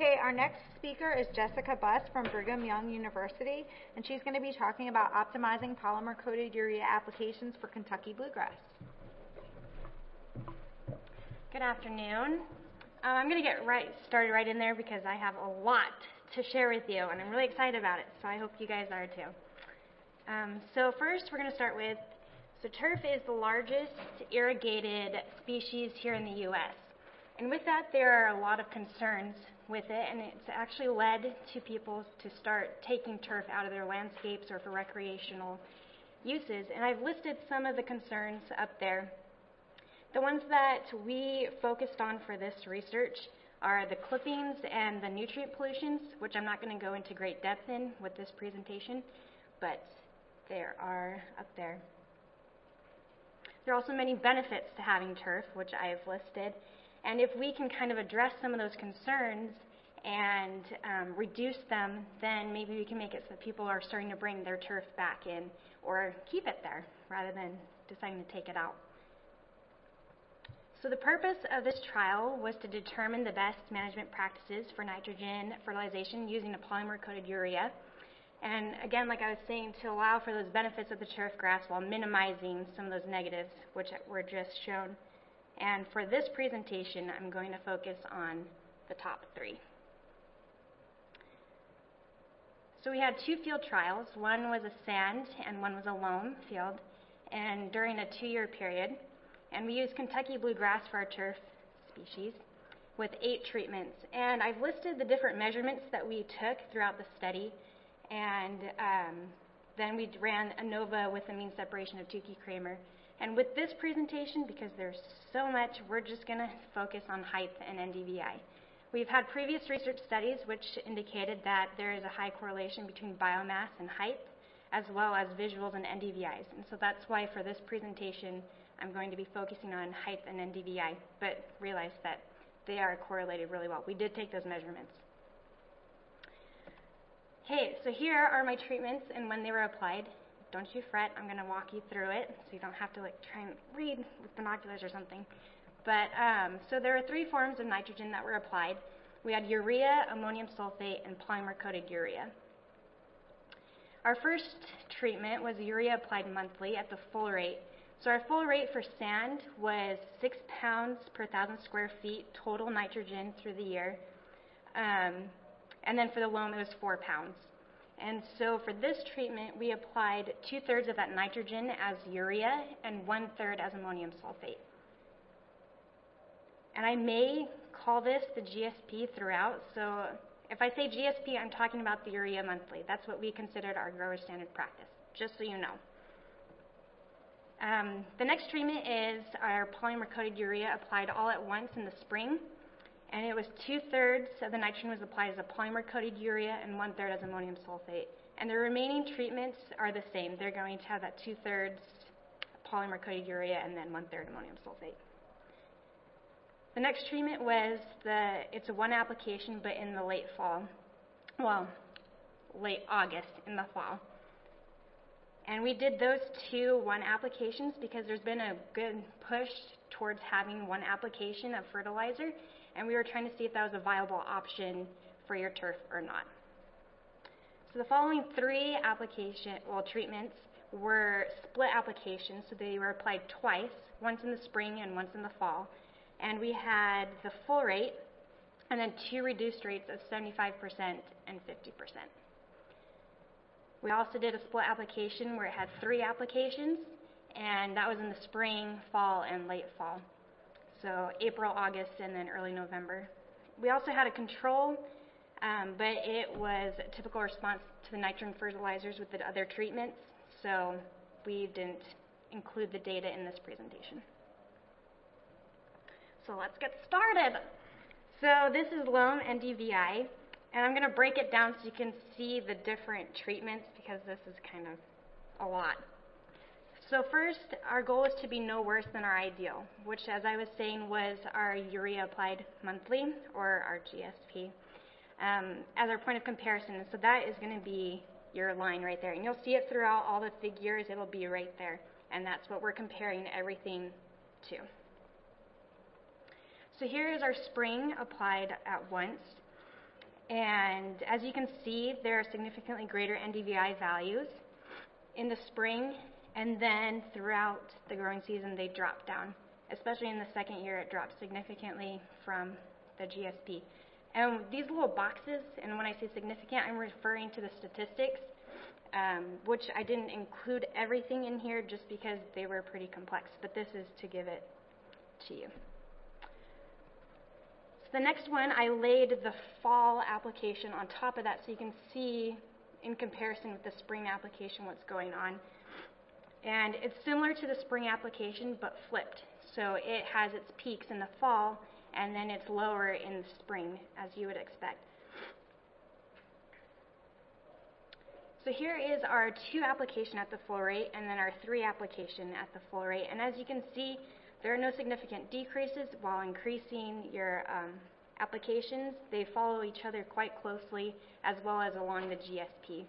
Okay, our next speaker is Jessica Buss from Brigham Young University, and she's going to be talking about optimizing polymer-coated urea applications for Kentucky bluegrass. Good afternoon. I'm going to get started right in there because I have a lot to share with you, and I'm really excited about it, so I hope you guys are too. So first, we're going to start with, turf is the largest irrigated species here in the U.S. And with that, there are a lot of concerns with it, and it's actually led to people to start taking turf out of their landscapes or for recreational uses. And I've listed some of the concerns up there. The ones that we focused on for this research are the clippings and the nutrient pollutions, which I'm not going to go into great depth in with this presentation, but they are up there. There are also many benefits to having turf, which I've listed. And if we can kind of address some of those concerns and reduce them, then maybe we can make it so that people are starting to bring their turf back in or keep it there rather than deciding to take it out. So the purpose of this trial was to determine the best management practices for nitrogen fertilization using a polymer-coated urea. And again, like I was saying, to allow for those benefits of the turf grass while minimizing some of those negatives, which were just shown. And for this presentation, I'm going to focus on the top three. So we had two field trials. One was a sand and one was a loam field, and during a 2-year period. And we used Kentucky bluegrass for our turf species with 8 treatments. And I've listed the different measurements that we took throughout the study. And then we ran ANOVA with a mean separation of Tukey-Kramer. And with this presentation, because there's so much, we're just going to focus on height and NDVI. We've had previous research studies which indicated that there is a high correlation between biomass and height, as well as visuals and NDVIs. And so that's why for this presentation, I'm going to be focusing on height and NDVI, but realize that they are correlated really well. We did take those measurements. Okay, so here are my treatments and when they were applied. Don't you fret, I'm going to walk you through it so you don't have to try and read with binoculars or something. But so there are 3 forms of nitrogen that were applied. We had urea, ammonium sulfate, and polymer-coated urea. Our first treatment was urea applied monthly at the full rate. So our full rate for sand was 6 pounds per 1,000 square feet total nitrogen through the year. And then for the loam, it was 4 pounds. And so for this treatment, we applied 2/3 of that nitrogen as urea and 1/3 as ammonium sulfate. And I may call this the GSP throughout. So if I say GSP, I'm talking about the urea monthly. That's what we considered our grower standard practice, just so you know. The next treatment is our polymer-coated urea applied all at once in the spring. And it was 2/3 of the nitrogen was applied as a polymer-coated urea and 1/3 as ammonium sulfate. And the remaining treatments are the same. They're going to have that 2/3 polymer-coated urea and then 1/3 ammonium sulfate. The next treatment was it's a 1 application, but in the late fall. Well, late August in the fall. And we did those 2 1 applications because there's been a good push towards having 1 application of fertilizer. And we were trying to see if that was a viable option for your turf or not. So the following 3 treatments were split applications, so they were applied twice, once in the spring and once in the fall. And we had the full rate and then 2 reduced rates of 75% and 50%. We also did a split application where it had 3 applications, and that was in the spring, fall, and late fall. So April, August, and then early November. We also had a control, but it was a typical response to the nitrogen fertilizers with the other treatments, so we didn't include the data in this presentation. So let's get started. So this is loam NDVI, and I'm going to break it down so you can see the different treatments because this is kind of a lot. So first, our goal is to be no worse than our ideal, which, as I was saying, was our urea applied monthly, or our GSP, as our point of comparison. So that is going to be your line right there. And you'll see it throughout all the figures. It'll be right there. And that's what we're comparing everything to. So here is our spring applied at once. And as you can see, there are significantly greater NDVI values in the spring, and then throughout the growing season they drop down. Especially in the second year, it drops significantly from the GSP. And these little boxes, and when I say significant, I'm referring to the statistics, which I didn't include everything in here just because they were pretty complex, but this is to give it to you. So the next one, I laid the fall application on top of that so you can see in comparison with the spring application what's going on. And it's similar to the spring application but flipped. So it has its peaks in the fall and then it's lower in the spring, as you would expect. So here is our 2 application at the full rate and then our 3 application at the full rate. And as you can see, there are no significant decreases while increasing your applications. They follow each other quite closely, as well as along the GSP.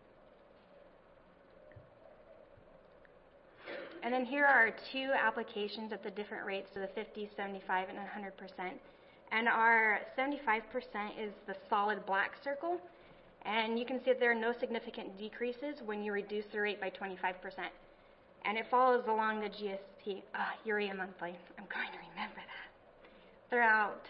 And then here are our 2 applications at the different rates, so the 50, 75, and 100%. And our 75% is the solid black circle. And you can see that there are no significant decreases when you reduce the rate by 25%. And it follows along the GSP, urea monthly. I'm going to remember that throughout.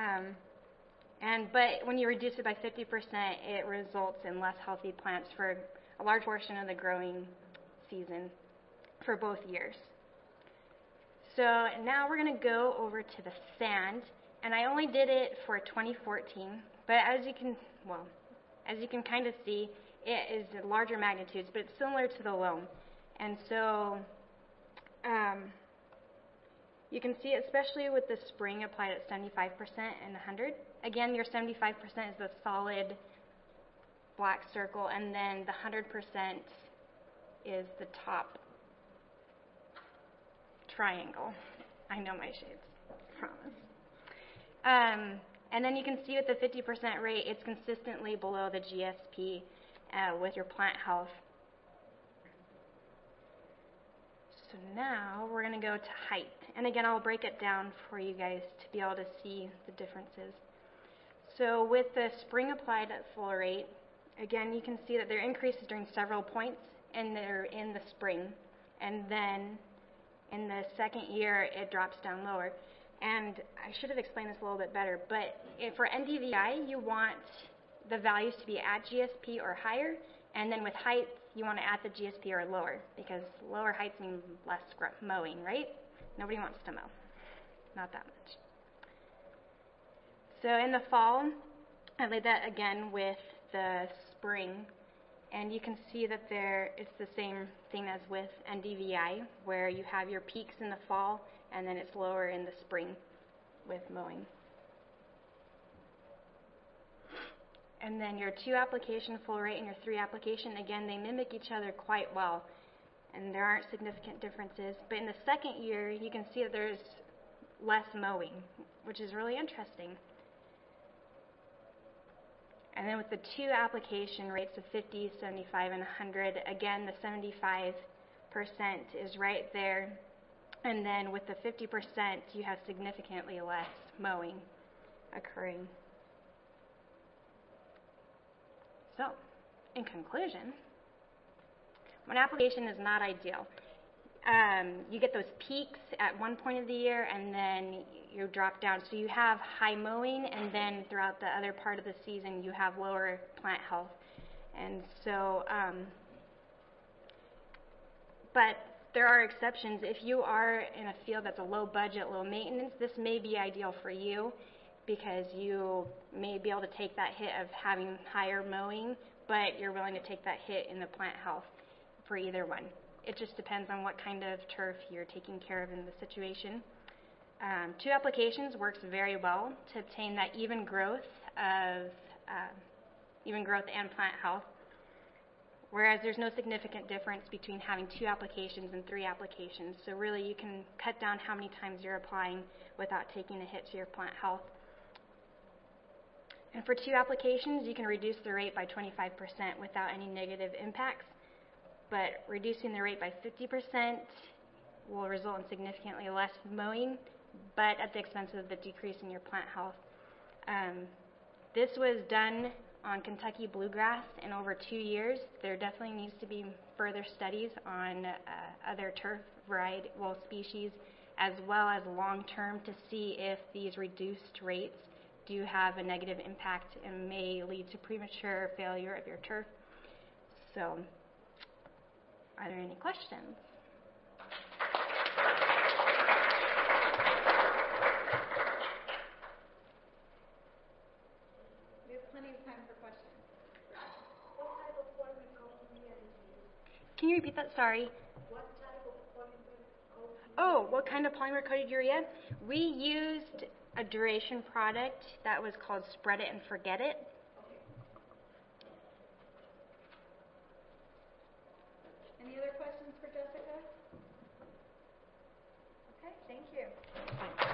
But when you reduce it by 50%, it results in less healthy plants for a large portion of the growing season for both years. So now we're going to go over to the sand, and I only did it for 2014, but as you can kind of see, it is larger magnitudes, but it's similar to the loam. And so you can see, especially with the spring applied at 75% and 100. Again, your 75% is the solid black circle, and then the 100% is the top triangle. I know my shades, promise. And then you can see with the 50% rate, it's consistently below the GSP with your plant health. So now we're going to go to height. And again, I'll break it down for you guys to be able to see the differences. So with the spring applied at full rate, again, you can see that there are increases during several points, and they're in the spring. And then in the second year, it drops down lower. And I should have explained this a little bit better, but for NDVI, you want the values to be at GSP or higher, and then with height, you want it at the GSP or lower, because lower heights mean less mowing, right? Nobody wants to mow. Not that much. So in the fall, I laid that again with the spring, and you can see that it's the same thing as with NDVI, where you have your peaks in the fall, and then it's lower in the spring with mowing. And then your 2 application full rate and your 3 application, again, they mimic each other quite well, and there aren't significant differences. But in the second year, you can see that there's less mowing, which is really interesting. And then with the 2 application rates of 50, 75, and 100, again, the 75% is right there. And then with the 50%, you have significantly less mowing occurring. So, in conclusion, when application is not ideal, you get those peaks at one point of the year and then you drop down. So you have high mowing, and then throughout the other part of the season you have lower plant health. And so, but there are exceptions. If you are in a field that's a low budget, low maintenance, this may be ideal for you because you may be able to take that hit of having higher mowing, but you're willing to take that hit in the plant health for either one. It just depends on what kind of turf you're taking care of in the situation. 2 applications works very well to obtain that even growth and plant health, whereas there's no significant difference between having 2 applications and 3 applications. So really you can cut down how many times you're applying without taking a hit to your plant health. And for 2 applications, you can reduce the rate by 25% without any negative impacts, but reducing the rate by 50% will result in significantly less mowing, but at the expense of the decrease in your plant health. This was done on Kentucky bluegrass in over 2 years. There definitely needs to be further studies on other turf variety, species, as well as long-term to see if these reduced rates do have a negative impact and may lead to premature failure of your turf. So, are there any questions? We have plenty of time for questions. What type of polymer coating urea is used? Can you repeat that? Sorry. What type of polymer coating? Oh, what kind of polymer coated urea? We used a Duration product that was called Spread It and Forget It. Any other questions for Jessica? Okay, thank you.